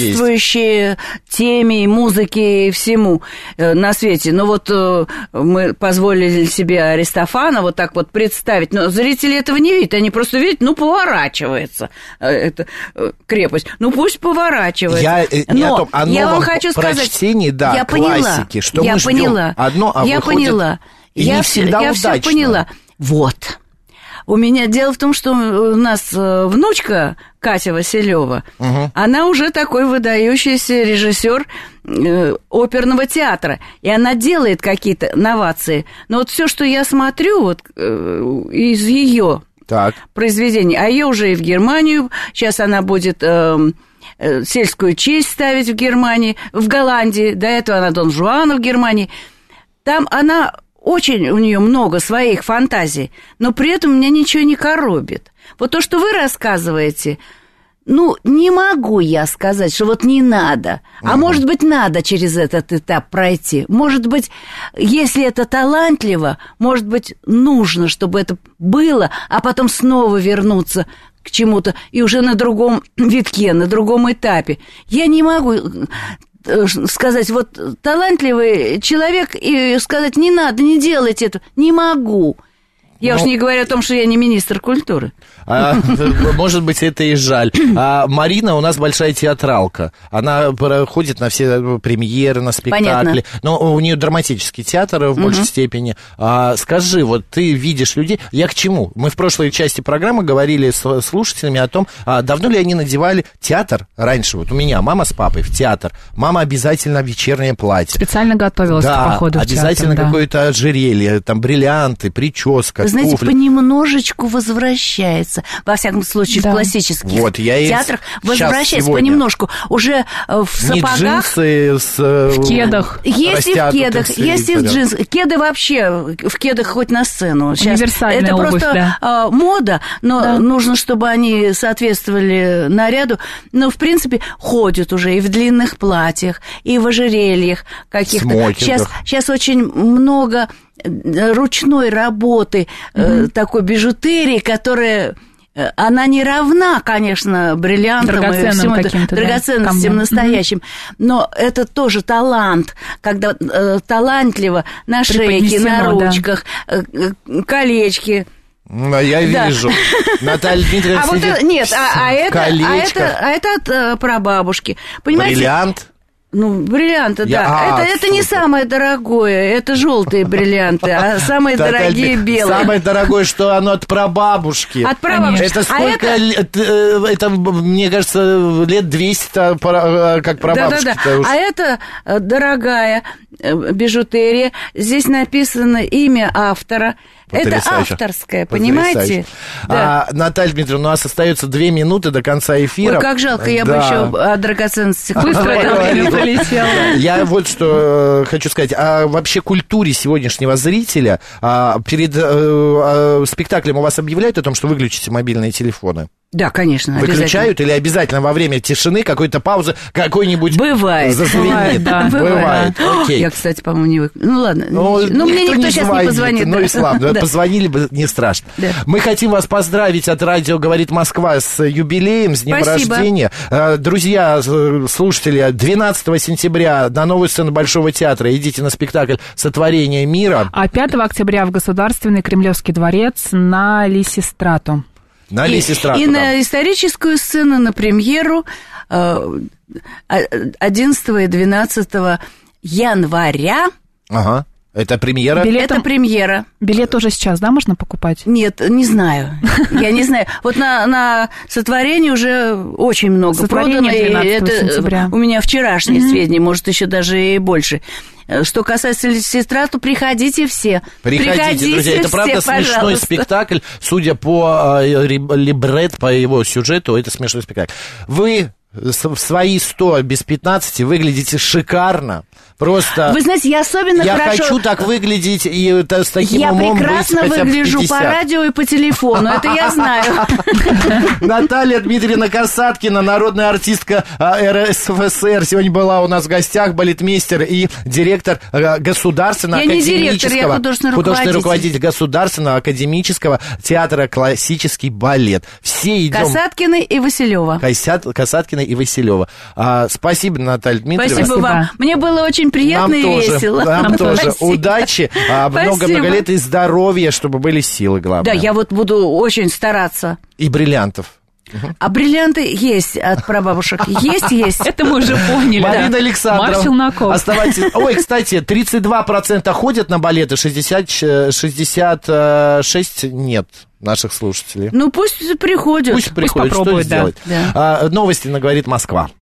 соответствующие теме, музыке и всему на свете. Но вот мы позволили себе Аристофана вот так вот представить, но зрители этого не видят, они просто видят, ну, поворачивается эта крепость, ну, пусть поворачивается. Я но не о том, о я вам хочу сказать, прочтении, да, я классики, поняла, что я мы ждем поняла, одно, а я выходит поняла. и я не всегда я удачно. все поняла. Вот. У меня дело в том, что у нас внучка Катя Василева, угу. она уже такой выдающийся режиссер э, оперного театра, и она делает какие-то новации. Но вот все, что я смотрю вот э, из ее произведений, а ее уже и в Германию, сейчас она будет э, э, сельскую честь ставить в Германии, в Голландии, до этого она Дон Жуана в Германии, там она... Очень у нее много своих фантазий, но при этом меня ничего не коробит. Вот то, что вы рассказываете, ну, не могу я сказать, что вот не надо. А может быть, надо через этот этап пройти. Может быть, если это талантливо, может быть, нужно, чтобы это было, а потом снова вернуться к чему-то и уже на другом витке, на другом этапе. Я не могу... сказать, вот талантливый человек, и сказать, не надо, не делайте это, не могу. Я ну, уж не говорю о том, что я не министр культуры. А, может быть, это и жаль. А Марина у нас большая театралка. Она ходит на все премьеры, на спектакли. Понятно. Но у нее драматический театр в большей угу. степени. А, скажи, вот ты видишь людей... Я к чему? Мы в прошлой части программы говорили с слушателями о том, а давно ли они надевали театр раньше. Вот у меня мама с папой в театр. Мама обязательно вечернее платье. Специально готовилась да, к походу в театр. Обязательно да. какое-то ожерелье, там бриллианты, прическа. Знаете, туфли. Понемножечку возвращается. Во всяком случае, да. в классических вот, театрах возвращается понемножку. Уже в сапогах... Не джинсы с... В кедах. Есть и в кедах, есть и в джинсах. Кеды вообще, в кедах хоть на сцену. Сейчас универсальная это обувь, просто да. мода, но да. нужно, чтобы они соответствовали наряду. Но, в принципе, ходят уже и в длинных платьях, и в ожерельях каких-то. Сейчас, сейчас очень много... ручной работы, mm-hmm. э, такой бижутерии, которая, э, она не равна, конечно, бриллиантам и всему это, драгоценностям да, настоящим, mm-hmm. но это тоже талант, когда э, талантливо на шейке, на ручках, да. э, колечки. Я вижу. Да. Наталья Дмитриевна а сидит вот это, нет, а, а, это, а, это, а это от э, прабабушки. Понимаете? Бриллиант? Ну, бриллианты, Я... да. А, это, это не самое дорогое, это желтые бриллианты, а самые дорогие белые. Самое дорогое, что оно от прабабушки. От прабабушки. Это сколько, это, мне кажется, лет двести как прабабушки. Да-да-да. А это дорогая бижутерия. Здесь написано имя автора. Это авторское, понимаете? Да. А, Наталья Дмитриевна, у нас остается две минуты до конца эфира. Ой, как жалко, я да. бы еще о драгоценностях быстро полетела. Я вот что хочу сказать. О вообще культуре сегодняшнего зрителя. Перед спектаклем у вас объявляют о том, что выключите мобильные телефоны? Да, конечно, выключают или обязательно во время тишины какой-то паузы какой-нибудь бывает зазвенит? Да, бывает. Окей. Я, кстати, по-моему, не выключу. Ну ладно, ну, ну мне никто не сейчас звонит. Не позвонит. Ну и славно, да. Позвонили бы, не страшно. Да. Мы хотим вас поздравить от радио «Говорит Москва» с юбилеем, с днем Спасибо. Рождения. Друзья, слушатели, двенадцатого сентября на новую сцену Большого театра идите на спектакль «Сотворение мира». А пятого октября в Государственный Кремлевский дворец на Лисистрату. На Лисистрату, И, и да. на историческую сцену, на премьеру одиннадцатого и двенадцатого января. Ага. Это премьера? Билетом... Это премьера. Билет уже сейчас, да, можно покупать? Нет, не знаю. Я не знаю. Вот на, на сотворение уже очень много продано. Это сентября. У меня вчерашние mm-hmm. сведения, может, еще даже и больше. Что касается Лисистрату, приходите все. Приходите, приходите друзья. Это, правда, все, смешной пожалуйста. спектакль. Судя по э, либретто, по его сюжету, это смешной спектакль. Вы в свои сто без пятнадцати выглядите шикарно. Просто... Вы знаете, я особенно я хорошо... Я хочу так выглядеть и с таким я умом быть прекрасно хотя бы выгляжу пятьдесят. По радио и по телефону, это я знаю. Наталья Дмитриевна Касаткина, народная артистка эр эс эф эс эр, сегодня была у нас в гостях, балетмейстер и директор Государственного академического... Я не директор, я художественный руководитель. Художественный руководитель Государственного академического театра «Классический балет». Все идем... Касаткина и Василева. Касат, Касаткина Гагарина и Василева. А, спасибо, Наталья Дмитриевна. Спасибо, спасибо вам. Мне было очень приятно нам и тоже, весело. Нам, нам тоже. Спасибо. Удачи, много-много лет и здоровья, чтобы были силы, главное. Да, я вот буду очень стараться. И бриллиантов. А бриллианты есть от прабабушек. Есть, есть. Это мы уже поняли. Марина да. Александровна. Марк Челноков. Оставайтесь. Ой, кстати, тридцать два процента ходят на балеты, шестьдесят, шестьдесят шесть нет наших слушателей. Ну, пусть приходят. Пусть приходят, пусть попробуют, что сделать. Да. А, новости на «Говорит Москва».